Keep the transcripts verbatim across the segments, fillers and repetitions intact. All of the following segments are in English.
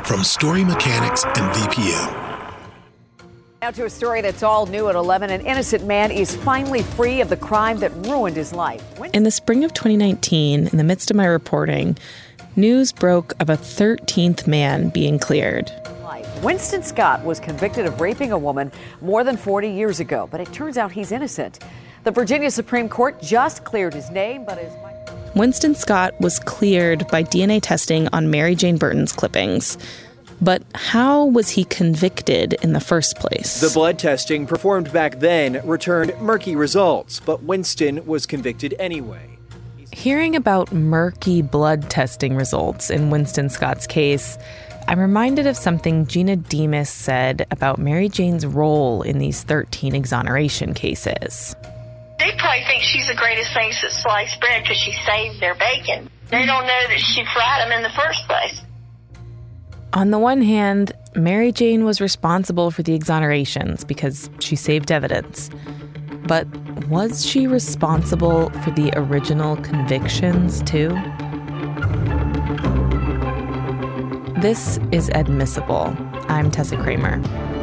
from Story Mechanics and V P M. Now to a story that's all new at eleven. An innocent man is finally free of the crime that ruined his life. When- in the spring of twenty nineteen, in the midst of my reporting, news broke of a thirteenth man being cleared. Winston Scott was convicted of raping a woman more than forty years ago, but it turns out he's innocent. The Virginia Supreme Court just cleared his name, but his... Winston Scott was cleared by D N A testing on Mary Jane Burton's clippings. But how was he convicted in the first place? The blood testing performed back then returned murky results, but Winston was convicted anyway. Hearing about murky blood testing results in Winston Scott's case, I'm reminded of something Gina Demas said about Mary Jane's role in these thirteen exoneration cases. They probably think she's the greatest thing since sliced bread because she saved their bacon. They don't know that she fried them in the first place. On the one hand, Mary Jane was responsible for the exonerations because she saved evidence. But was she responsible for the original convictions, too? This is Admissible. I'm Tessa Kramer.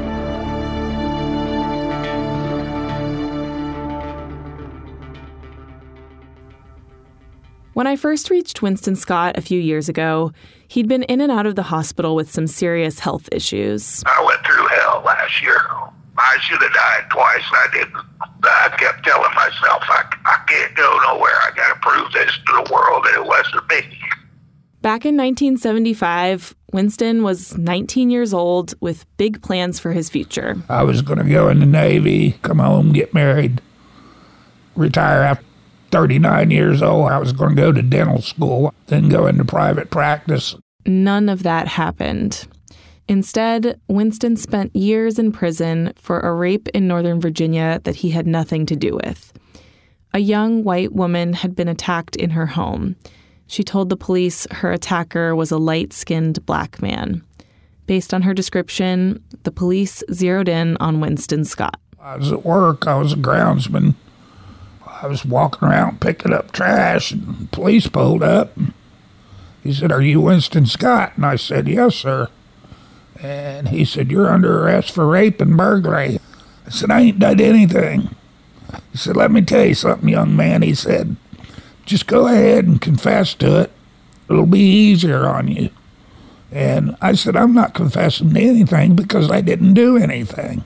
When I first reached Winston Scott a few years ago, he'd been in and out of the hospital with some serious health issues. I went through hell last year. I should have died twice. I didn't. I kept telling myself, I, I can't go nowhere. I got to prove this to the world that it wasn't me. Back in nineteen seventy-five, Winston was nineteen years old with big plans for his future. I was going to go in the Navy, come home, get married, retire after thirty-nine years old. I was going to go to dental school, then go into private practice. None of that happened. Instead, Winston spent years in prison for a rape in Northern Virginia that he had nothing to do with. A young white woman had been attacked in her home. She told the police her attacker was a light-skinned black man. Based on her description, the police zeroed in on Winston Scott. I was at work. I was a groundsman. I was walking around picking up trash, and the police pulled up. He said, "Are you Winston Scott?" And I said, "Yes, sir." And he said, "You're under arrest for rape and burglary." I said, "I ain't done anything." He said, "Let me tell you something, young man." He said, "Just go ahead and confess to it. It'll be easier on you." And I said, "I'm not confessing to anything because I didn't do anything."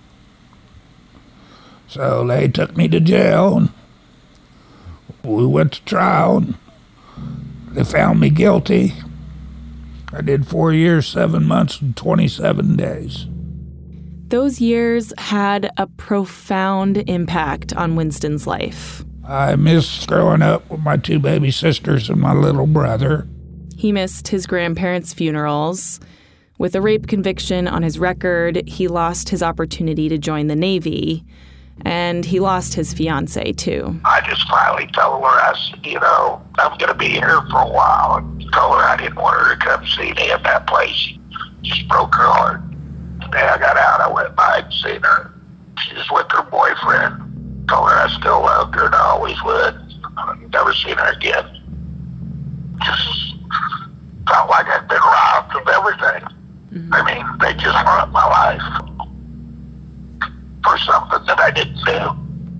So they took me to jail, and we went to trial, and they found me guilty. I did four years, seven months, and twenty-seven days. Those years had a profound impact on Winston's life. I missed growing up with my two baby sisters and my little brother. He missed his grandparents' funerals. With a rape conviction on his record, he lost his opportunity to join the Navy. And he lost his fiancée, too. I just finally told her, I said, you know, I'm going to be here for a while. And told her I didn't want her to come see me at that place. Just broke her heart. The day I got out, I went by and seen her. She was with her boyfriend. Told her I still loved her and I always would. I've never seen her again. Just felt like I'd been robbed of everything. Mm-hmm. I mean, they just ruined my life for something that I didn't do.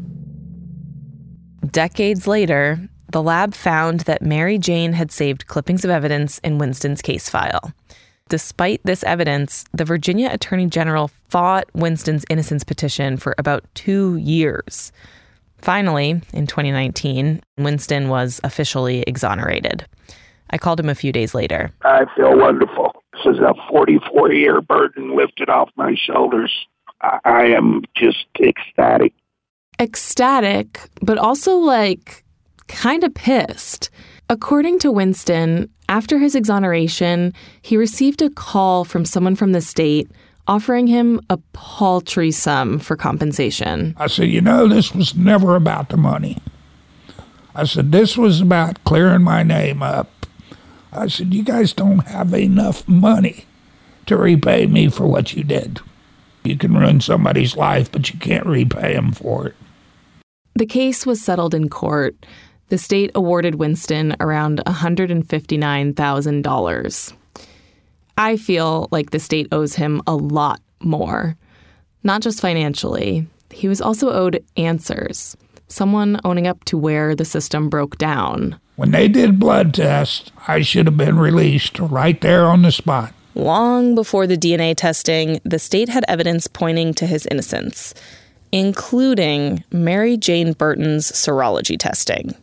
Decades later, the lab found that Mary Jane had saved clippings of evidence in Winston's case file. Despite this evidence, the Virginia Attorney General fought Winston's innocence petition for about two years. Finally, in twenty nineteen, Winston was officially exonerated. I called him a few days later. I feel wonderful. This is a forty-four-year burden lifted off my shoulders. I am just ecstatic. Ecstatic, but also, like, kind of pissed. According to Winston, after his exoneration, he received a call from someone from the state offering him a paltry sum for compensation. I said, you know, this was never about the money. I said, this was about clearing my name up. I said, you guys don't have enough money to repay me for what you did. You can ruin somebody's life, but you can't repay them for it. The case was settled in court. The state awarded Winston around one hundred fifty-nine thousand dollars. I feel like the state owes him a lot more. Not just financially. He was also owed answers. Someone owning up to where the system broke down. When they did blood tests, I should have been released right there on the spot. Long before the D N A testing, the state had evidence pointing to his innocence, including Mary Jane Burton's serology testing.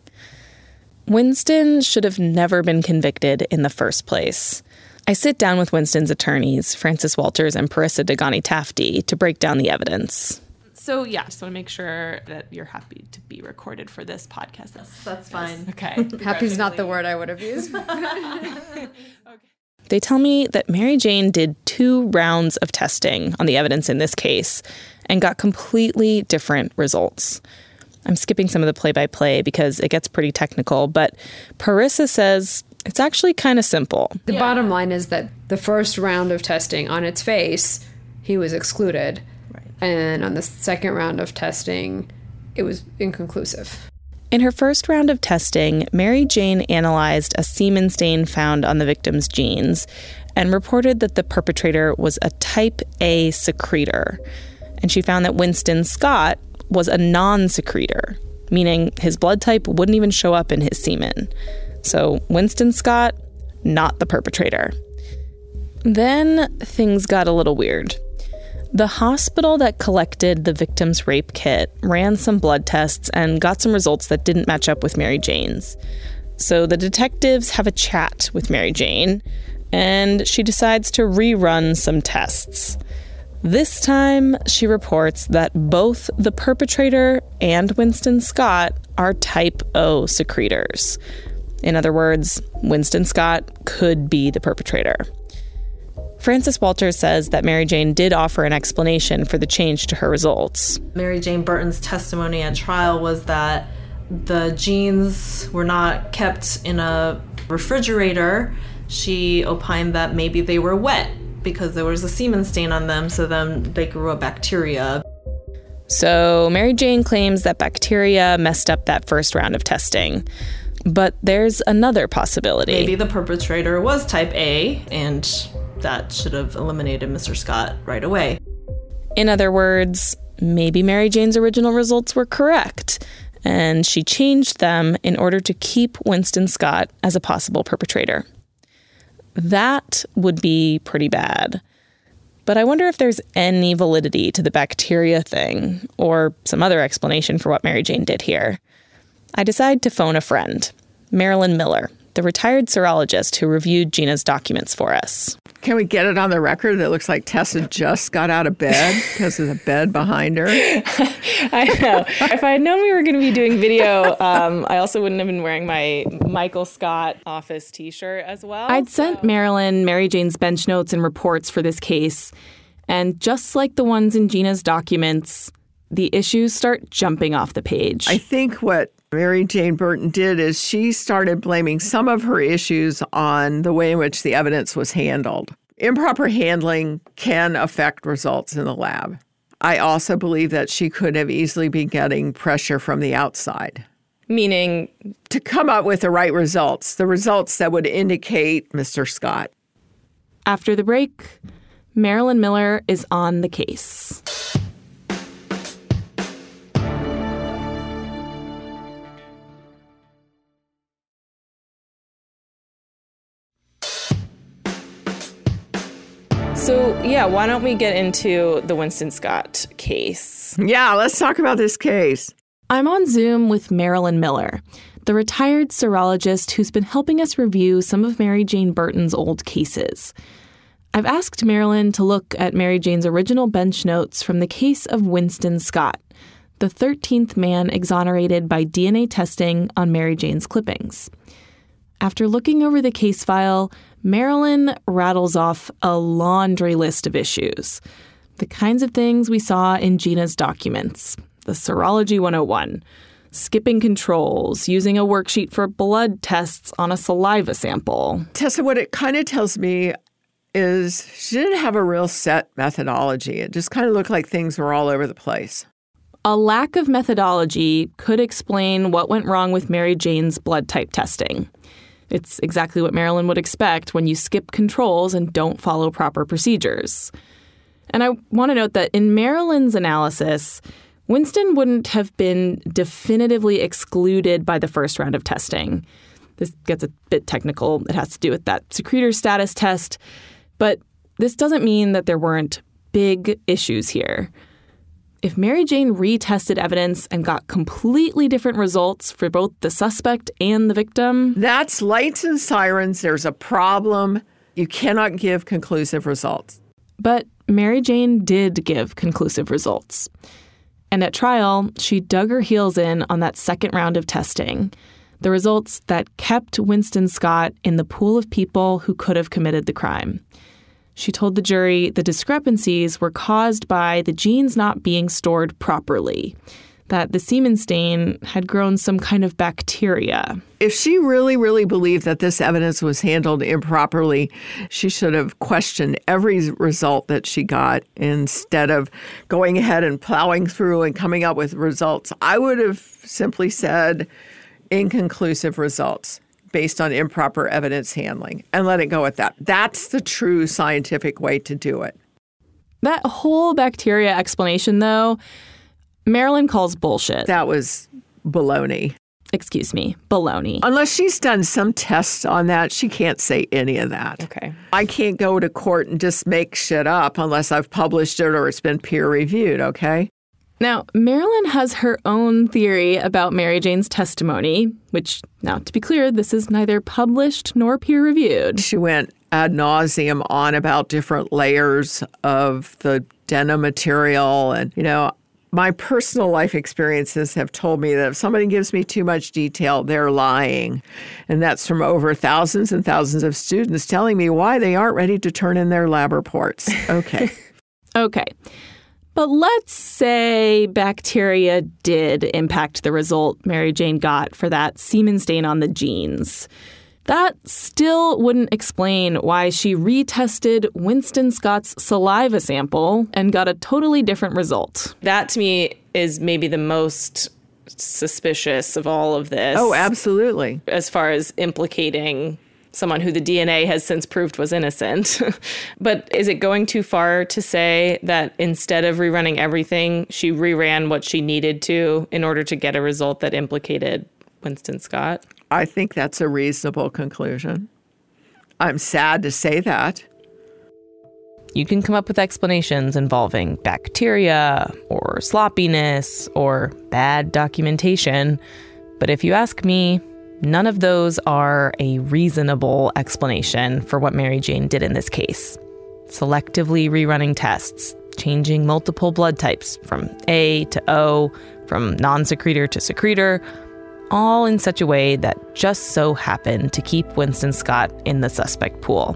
Winston should have never been convicted in the first place. I sit down with Winston's attorneys, Francis Walters and Parissa Degani-Tafti, to break down the evidence. So, yeah, just want to make sure that you're happy to be recorded for this podcast. That's, that's fine. Okay. Happy's not the word I would have used. Okay. They tell me that Mary Jane did two rounds of testing on the evidence in this case and got completely different results. I'm skipping some of the play-by-play because it gets pretty technical, but Parissa says it's actually kind of simple. The yeah. bottom line is that the first round of testing on its face, he was excluded. Right. And on the second round of testing, it was inconclusive. In her first round of testing, Mary Jane analyzed a semen stain found on the victim's jeans and reported that the perpetrator was a type A secretor. And she found that Winston Scott was a non-secretor, meaning his blood type wouldn't even show up in his semen. So Winston Scott, not the perpetrator. Then things got a little weird. The hospital that collected the victim's rape kit ran some blood tests and got some results that didn't match up with Mary Jane's. So the detectives have a chat with Mary Jane, and she decides to rerun some tests. This time, she reports that both the perpetrator and Winston Scott are type O secretors. In other words, Winston Scott could be the perpetrator. Francis Walters says that Mary Jane did offer an explanation for the change to her results. Mary Jane Burton's testimony at trial was that the jeans were not kept in a refrigerator. She opined that maybe they were wet because there was a semen stain on them, so then they grew a bacteria. So Mary Jane claims that bacteria messed up that first round of testing. But there's another possibility. Maybe the perpetrator was type A, and that should have eliminated Mister Scott right away. In other words, maybe Mary Jane's original results were correct, and she changed them in order to keep Winston Scott as a possible perpetrator. That would be pretty bad. But I wonder if there's any validity to the bacteria thing, or some other explanation for what Mary Jane did here. I decide to phone a friend, Marilyn Miller, the retired serologist who reviewed Gina's documents for us. Can we get it on the record that it looks like Tessa just got out of bed because of the bed behind her? I know. If I had known we were going to be doing video, um, I also wouldn't have been wearing my Michael Scott office t-shirt as well. I'd sent so. Marilyn Mary Jane's bench notes and reports for this case. And just like the ones in Gina's documents, the issues start jumping off the page. I think what Mary Jane Burton did is she started blaming some of her issues on the way in which the evidence was handled. Improper handling can affect results in the lab. I also believe that she could have easily been getting pressure from the outside. Meaning? To come up with the right results, the results that would indicate Mister Scott. After the break, Marilyn Miller is on the case. So, yeah, why don't we get into the Winston Scott case? Yeah, let's talk about this case. I'm on Zoom with Marilyn Miller, the retired serologist who's been helping us review some of Mary Jane Burton's old cases. I've asked Marilyn to look at Mary Jane's original bench notes from the case of Winston Scott, the thirteenth man exonerated by D N A testing on Mary Jane's clippings. After looking over the case file, Marilyn rattles off a laundry list of issues, the kinds of things we saw in Gina's documents, the Serology one oh one, skipping controls, using a worksheet for blood tests on a saliva sample. Tessa, what it kind of tells me is she didn't have a real set methodology. It just kind of looked like things were all over the place. A lack of methodology could explain what went wrong with Mary Jane's blood type testing. It's exactly what Marilyn would expect when you skip controls and don't follow proper procedures. And I want to note that in Marilyn's analysis, Winston wouldn't have been definitively excluded by the first round of testing. This gets a bit technical. It has to do with that secretor status test. But this doesn't mean that there weren't big issues here. If Mary Jane retested evidence and got completely different results for both the suspect and the victim... That's lights and sirens. There's a problem. You cannot give conclusive results. But Mary Jane did give conclusive results. And at trial, she dug her heels in on that second round of testing, the results that kept Winston Scott in the pool of people who could have committed the crime. She told the jury the discrepancies were caused by the genes not being stored properly, that the semen stain had grown some kind of bacteria. If she really, really believed that this evidence was handled improperly, she should have questioned every result that she got instead of going ahead and plowing through and coming up with results. I would have simply said inconclusive results based on improper evidence handling and let it go at that. That's the true scientific way to do it. That whole bacteria explanation, though, Marilyn calls bullshit. That was baloney. Excuse me, baloney. Unless she's done some tests on that, she can't say any of that. Okay. I can't go to court and just make shit up unless I've published it or it's been peer-reviewed, okay? Now, Marilyn has her own theory about Mary Jane's testimony, which, now to be clear, this is neither published nor peer-reviewed. She went ad nauseum on about different layers of the denim material. And, you know, my personal life experiences have told me that if somebody gives me too much detail, they're lying. And that's from over thousands and thousands of students telling me why they aren't ready to turn in their lab reports. Okay. Okay. But let's say bacteria did impact the result Mary Jane got for that semen stain on the jeans. That still wouldn't explain why she retested Winston Scott's saliva sample and got a totally different result. That, to me, is maybe the most suspicious of all of this. Oh, absolutely. As far as implicating someone who the D N A has since proved was innocent. But is it going too far to say that instead of rerunning everything, she reran what she needed to in order to get a result that implicated Winston Scott? I think that's a reasonable conclusion. I'm sad to say that. You can come up with explanations involving bacteria or sloppiness or bad documentation. But if you ask me, none of those are a reasonable explanation for what Mary Jane did in this case. Selectively rerunning tests, changing multiple blood types from A to O, from non-secretor to secretor, all in such a way that just so happened to keep Winston Scott in the suspect pool.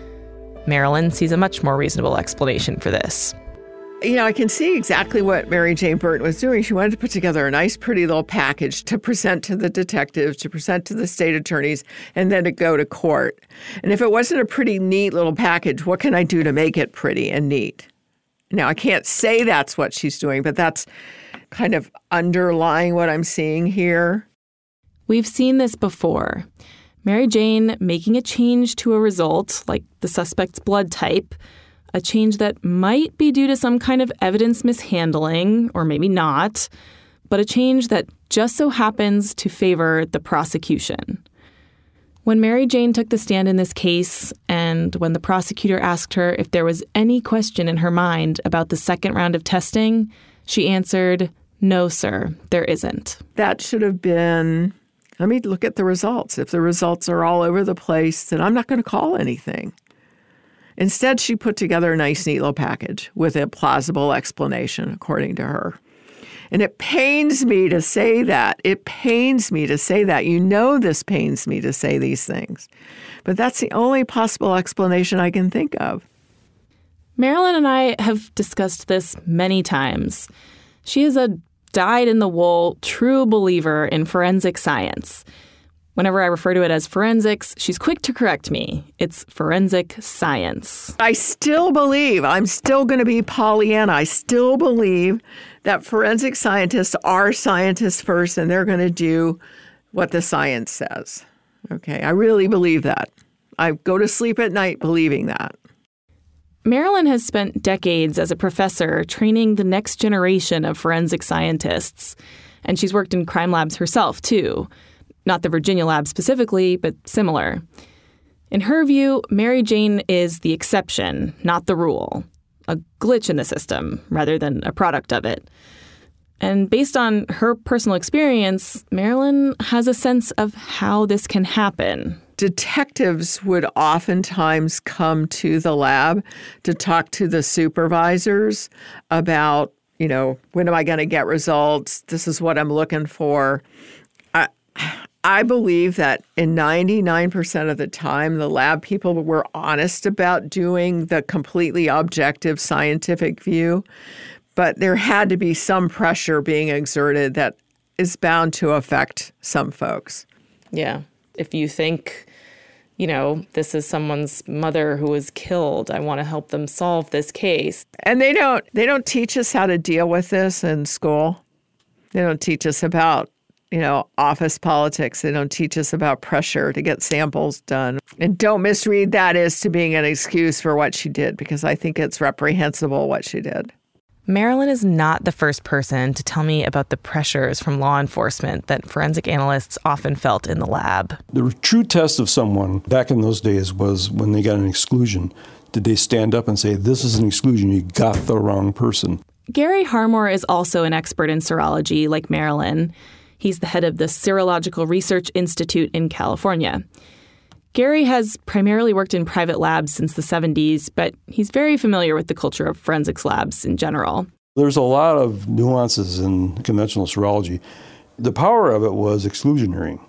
Marilyn sees a much more reasonable explanation for this. You know, I can see exactly what Mary Jane Burton was doing. She wanted to put together a nice, pretty little package to present to the detectives, to present to the state attorneys, and then to go to court. And if it wasn't a pretty neat little package, what can I do to make it pretty and neat? Now, I can't say that's what she's doing, but that's kind of underlying what I'm seeing here. We've seen this before. Mary Jane making a change to a result, like the suspect's blood type, a change that might be due to some kind of evidence mishandling, or maybe not, but a change that just so happens to favor the prosecution. When Mary Jane took the stand in this case, and when the prosecutor asked her if there was any question in her mind about the second round of testing, she answered, "No, sir, there isn't." That should have been, let me look at the results. If the results are all over the place, then I'm not going to call anything. Instead, she put together a nice, neat little package with a plausible explanation, according to her. And it pains me to say that. It pains me to say that. You know this pains me to say these things. But that's the only possible explanation I can think of. Marilyn and I have discussed this many times. She is a dyed-in-the-wool true believer in forensic science. Whenever I refer to it as forensics, she's quick to correct me. It's forensic science. I still believe, I'm still going to be Pollyanna, I still believe that forensic scientists are scientists first and they're going to do what the science says. Okay, I really believe that. I go to sleep at night believing that. Marilyn has spent decades as a professor training the next generation of forensic scientists. And she's worked in crime labs herself, too. Not the Virginia lab specifically, but similar. In her view, Mary Jane is the exception, not the rule. A glitch in the system, rather than a product of it. And based on her personal experience, Marilyn has a sense of how this can happen. Detectives would oftentimes come to the lab to talk to the supervisors about, you know, when am I going to get results? This is what I'm looking for. I, I believe that in ninety-nine percent of the time, the lab people were honest about doing the completely objective scientific view. But there had to be some pressure being exerted that is bound to affect some folks. Yeah. If you think, you know, this is someone's mother who was killed, I want to help them solve this case. And they don't they don't teach us how to deal with this in school. They don't teach us about, you know, office politics. They don't teach us about pressure to get samples done. And don't misread that as to being an excuse for what she did, because I think it's reprehensible what she did. Marilyn is not the first person to tell me about the pressures from law enforcement that forensic analysts often felt in the lab. The true test of someone back in those days was when they got an exclusion. Did they stand up and say, this is an exclusion, you got the wrong person? Gary Harmore is also an expert in serology, like Marilyn. He's the head of the Serological Research Institute in California. Gary has primarily worked in private labs since the seventies, but he's very familiar with the culture of forensics labs in general. There's a lot of nuances in conventional serology. The power of it was exclusionary.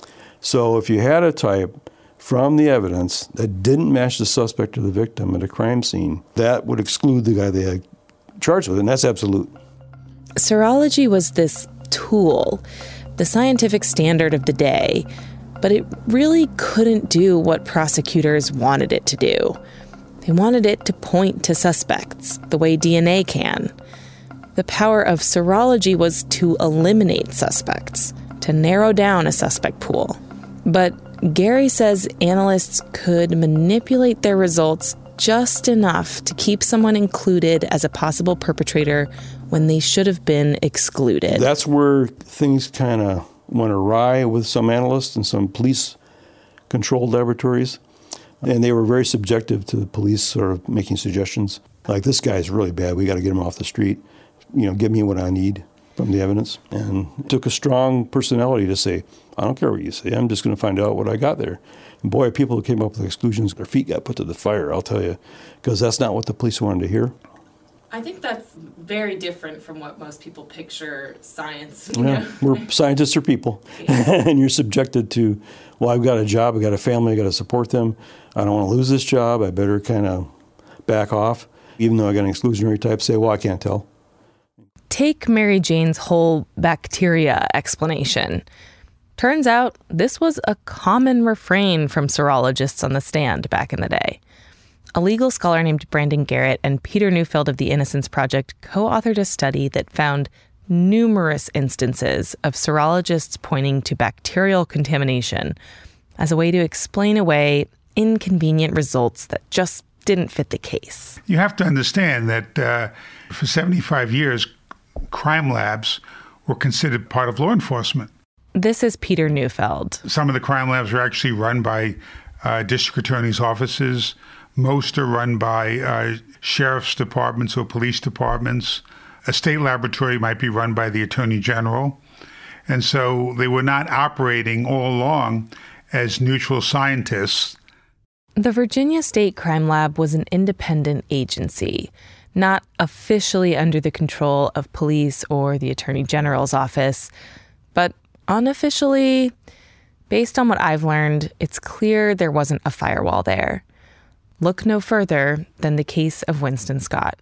So if you had a type from the evidence that didn't match the suspect or the victim at a crime scene, that would exclude the guy they had charged with, and that's absolute. Serology was this tool, the scientific standard of the day, but it really couldn't do what prosecutors wanted it to do. They wanted it to point to suspects, the way D N A can. The power of serology was to eliminate suspects, to narrow down a suspect pool. But Gary says analysts could manipulate their results just enough to keep someone included as a possible perpetrator when they should have been excluded. That's where things kind of went awry with some analysts and some police-controlled laboratories. And they were very subjective to the police sort of making suggestions. Like, this guy's really bad, we got to get him off the street. You know, give me what I need from the evidence. And it took a strong personality to say, I don't care what you say, I'm just going to find out what I got there. And boy, people who came up with exclusions, their feet got put to the fire, I'll tell you, because that's not what the police wanted to hear. I think that's very different from what most people picture science. Yeah, we're scientists are people, and you're subjected to, well, I've got a job, I've got a family, I've got to support them. I don't want to lose this job, I better kind of back off. Even though I got an exclusionary type, say, well, I can't tell. Take Mary Jane's whole bacteria explanation. Turns out this was a common refrain from serologists on the stand back in the day. A legal scholar named Brandon Garrett and Peter Neufeld of the Innocence Project co-authored a study that found numerous instances of serologists pointing to bacterial contamination as a way to explain away inconvenient results that just didn't fit the case. You have to understand that uh, for seventy-five years, crime labs were considered part of law enforcement. This is Peter Neufeld. Some of the crime labs are actually run by uh, district attorneys' offices. Most are run by uh, sheriff's departments or police departments. A state laboratory might be run by the attorney general. And so they were not operating all along as neutral scientists. The Virginia State Crime Lab was an independent agency, not officially under the control of police or the attorney general's office, but unofficially, based on what I've learned, it's clear there wasn't a firewall there. Look no further than the case of Winston Scott.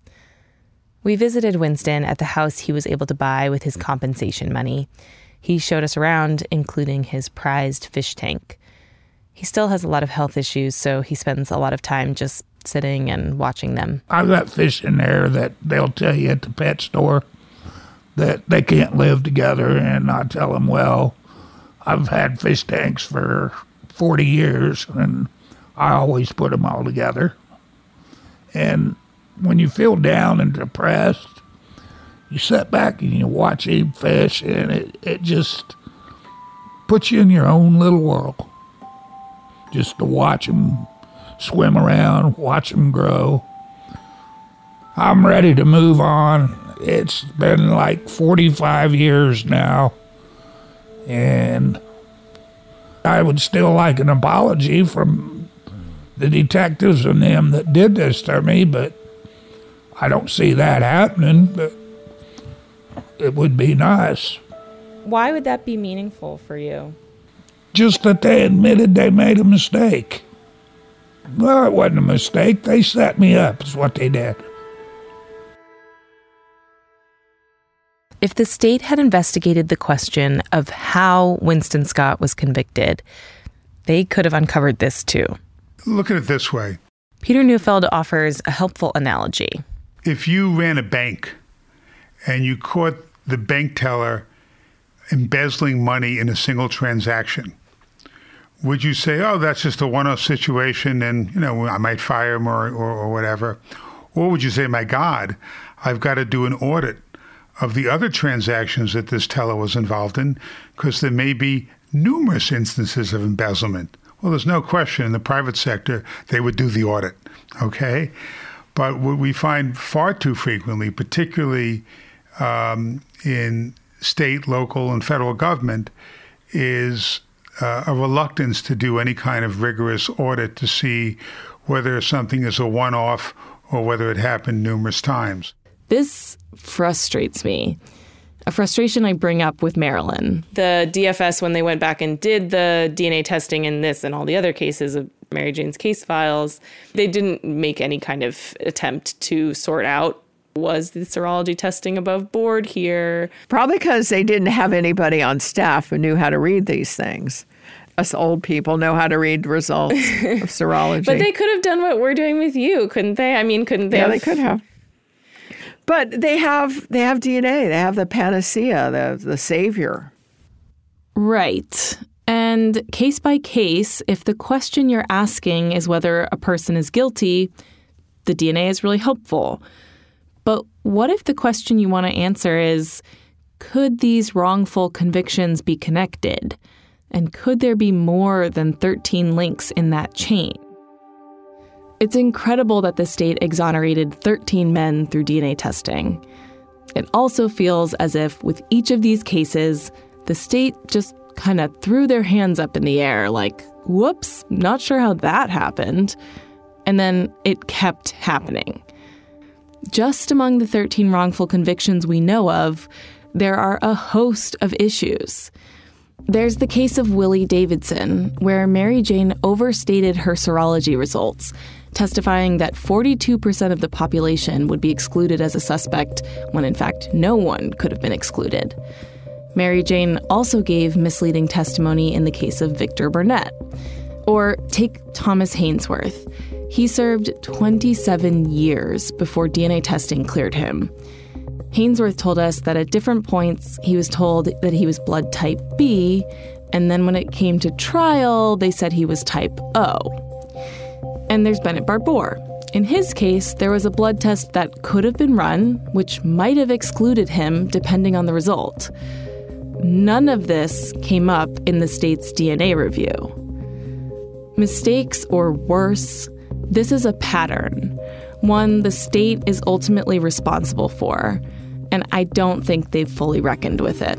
We visited Winston at the house he was able to buy with his compensation money. He showed us around, including his prized fish tank. He still has a lot of health issues, so he spends a lot of time just sitting and watching them. I've got fish in there that they'll tell you at the pet store that they can't live together, and I tell them, well, I've had fish tanks for forty years, and I always put them all together. And when you feel down and depressed, you sit back and you watch him fish, and it, it just puts you in your own little world. Just to watch him swim around, watch him grow. I'm ready to move on. It's been like forty-five years now, and I would still like an apology from the detectives and them that did this to me, but I don't see that happening, but it would be nice. Why would that be meaningful for you? Just that they admitted they made a mistake. Well, it wasn't a mistake. They set me up, is what they did. If the state had investigated the question of how Winston Scott was convicted, they could have uncovered this too. Look at it this way. Peter Neufeld offers a helpful analogy. If you ran a bank and you caught the bank teller embezzling money in a single transaction, would you say, oh, that's just a one-off situation and, you know, I might fire him or, or, or whatever? Or would you say, my God, I've got to do an audit of the other transactions that this teller was involved in, because there may be numerous instances of embezzlement. Well, there's no question in the private sector they would do the audit, okay? But what we find far too frequently, particularly um, in state, local, and federal government, is uh, a reluctance to do any kind of rigorous audit to see whether something is a one-off or whether it happened numerous times. This frustrates me. A frustration I bring up with Marilyn. The D F S, when they went back and did the D N A testing in this and all the other cases of Mary Jane's case files, they didn't make any kind of attempt to sort out, was the serology testing above board here? Probably because they didn't have anybody on staff who knew how to read these things. Us old people know how to read results of serology. But they could have done what we're doing with you, couldn't they? I mean, couldn't they Yeah, have... they could have. But they have they have D N A. They have the panacea, the the savior. Right. And case by case, if the question you're asking is whether a person is guilty, the D N A is really helpful. But what if the question you want to answer is, could these wrongful convictions be connected? And could there be more than thirteen links in that chain? It's incredible that the state exonerated thirteen men through D N A testing. It also feels as if with each of these cases, the state just kind of threw their hands up in the air like, whoops, not sure how that happened. And then it kept happening. Just among the thirteen wrongful convictions we know of, there are a host of issues. There's the case of Willie Davidson, where Mary Jane overstated her serology results, testifying that forty-two percent of the population would be excluded as a suspect when in fact no one could have been excluded. Mary Jane also gave misleading testimony in the case of Victor Burnett. Or take Thomas Hainsworth. He served twenty-seven years before D N A testing cleared him. Hainsworth told us that at different points he was told that he was blood type B, and then when it came to trial, they said he was type O. And there's Bennett Barbour. In his case, there was a blood test that could have been run, which might have excluded him depending on the result. None of this came up in the state's D N A review. Mistakes, or worse, this is a pattern, one the state is ultimately responsible for, and I don't think they've fully reckoned with it.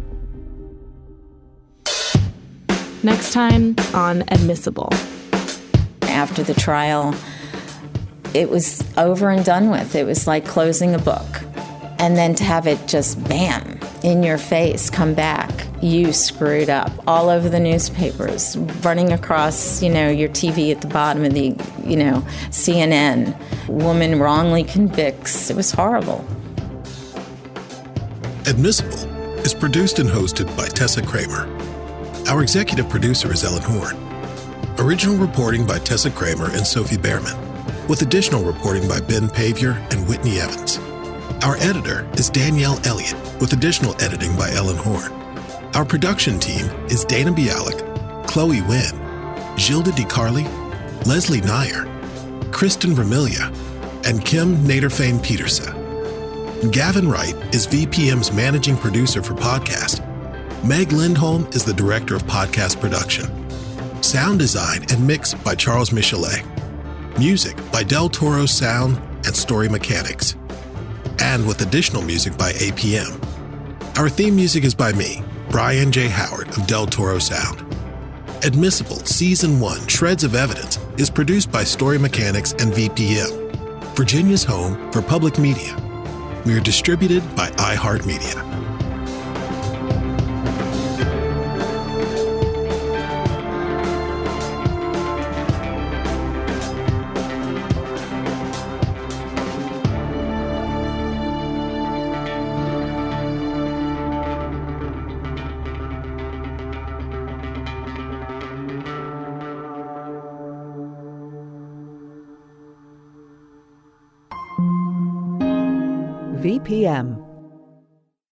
Next time on Admissible. After the trial, it was over and done with. It was like closing a book. And then to have it just, bam, in your face, come back, you screwed up, all over the newspapers, running across, you know, your T V at the bottom of the, you know, C N N. Woman wrongly convicts. It was horrible. Admissible is produced and hosted by Tessa Kramer. Our executive producer is Ellen Horn. Original reporting by Tessa Kramer and Sophie Behrman, with additional reporting by Ben Pavier and Whitney Evans. Our editor is Danielle Elliott, with additional editing by Ellen Horn. Our production team is Dana Bialik, Chloe Wynn, Gilda DiCarli, Leslie Nyer, Kristen Vermilia, and Kim Naderfane-Petersa. Gavin Wright is V P M's managing producer for podcast. Meg Lindholm is the director of podcast production. Sound design and mix by Charles Michelet. Music by Del Toro Sound and Story Mechanics. And with additional music by A P M. Our theme music is by me, Brian J. Howard of Del Toro Sound. Admissible Season one Shreds of Evidence is produced by Story Mechanics and V P M, Virginia's home for public media. We are distributed by iHeartMedia. V P M,